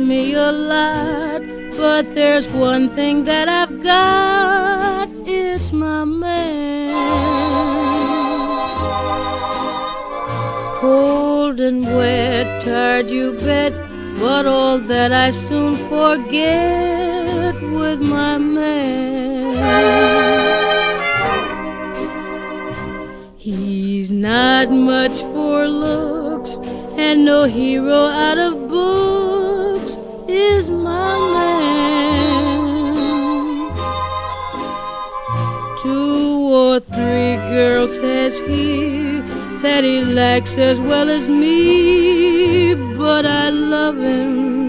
me a lot, but there's one thing that I've got, it's my man. Cold and wet, tired you bet, but all that I soon forget with my man. He's not much for looks, and no hero out of books is my man. 2 or 3 girls has he that he likes as well as me, but I love him